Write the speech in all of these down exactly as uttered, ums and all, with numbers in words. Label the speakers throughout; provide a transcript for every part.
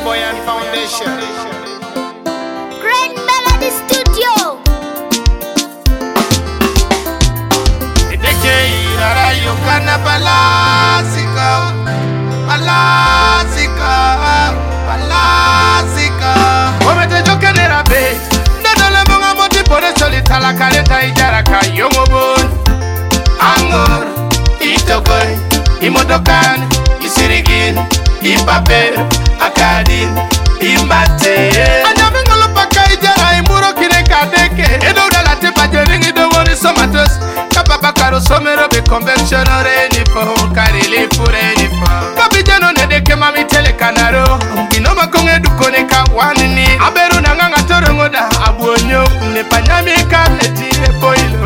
Speaker 1: Iboyan Foundation.
Speaker 2: Great Melody Studio.
Speaker 1: Ideke irara yokana balasika, balasika, balasika. Komete jokene rabe, ndadala monga moti pore solita la kaleta ijara kayomobon. Angor, itokoy, imodokan, isirigin, ipaper, akadin, imate. Anyamingolo paka ijara imuro kine kadeke. Edo dala tepa jeringi do woni somatos. Kapapa karo somero be conventional renifo, karili furenifo. Kabijano nedeke mami tele kanaro. Inoma konge dukone ka wanini. Aberu nanganga toro ngoda abuonyo. Nepanyami kableti boilo.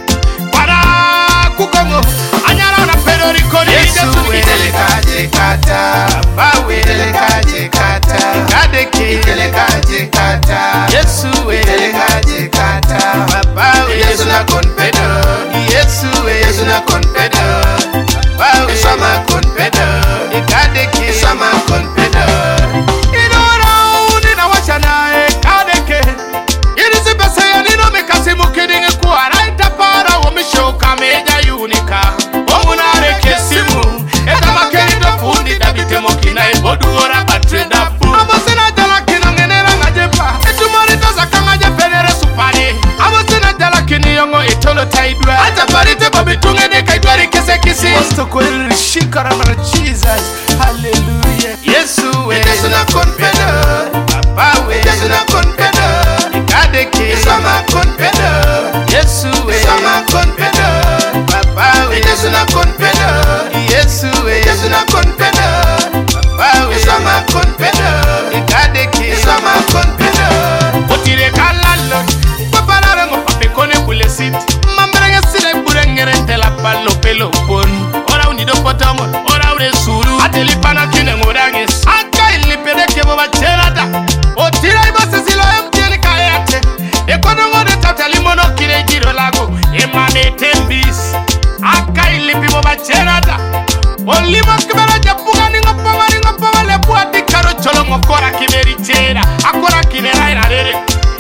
Speaker 1: Kukongo anyara na pedo rikoni Yesu wedele kaje kata bawe wedele kaje kata kadeke wedele kaje kata Yesu wedele kaje kata baba Yesu na konpedo Yesu we Yesu na konpedo baba sama konpedo kadeke sama konpedo inora unina wachana e kadeke irizi bese ya nino mekasi mukidinge kuwa raita para womisho kameja unika omunare kesimu etama kendo fundi dabite mokina ebodu ora batrenda fu abosena jala kino ngenera ngajepa etumori toza kanga jepenere supani abosena jala kini yongo etolo taidwa ata parite babitunge de kaidwari kese kisi mosto kweli shikara mara Jesus hallelujah Yesu we Yesu na konpedo baba we Yesu na konpedo ikadeke sama konpedo Yesu we sama konpedo Yesu na konpedo Yesu we Yesu na konpedo baba we sama konpedo ikadeke sama konpedo otire kalalo papara ngo pape kone kule sit mambrenge sile burengere tela palo pelo pon ora unido potomo ora ure suru ateli pana kine ngoranges aka ilipede kebo bachelada otira ibase silo mteni kaete ekono ngode tatali mono kine jiro lago emane tembis aka ilipi mo bachelada olimo kibera japuga ningo panga ningo panga le buati karo cholo ngokora kimeritera akora kinera ina rere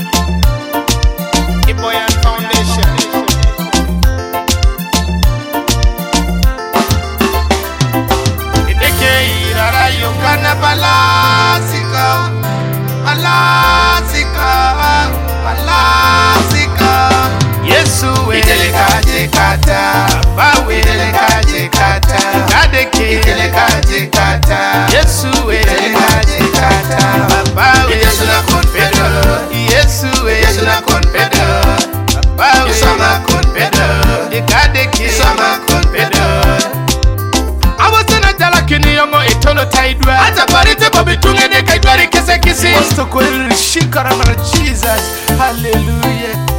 Speaker 1: Iboyan Foundation. Ideke irara yokana balasika, balasika, balasika. Yesu wedele kaje kata, ba wedele kaje kata, kadeke wedele kaje kata. Yesu wedele kaje kata, baba Yesu na konpedo, Yesu we Yesu na konpedo, baba Yesu na konpedo, kadeke sama konpedo. Abosena jala kini yongo etolo taidwa, ata parite babitunge de kaidwari kese kisi. Mosto kweli shikara mara Jesus, hallelujah.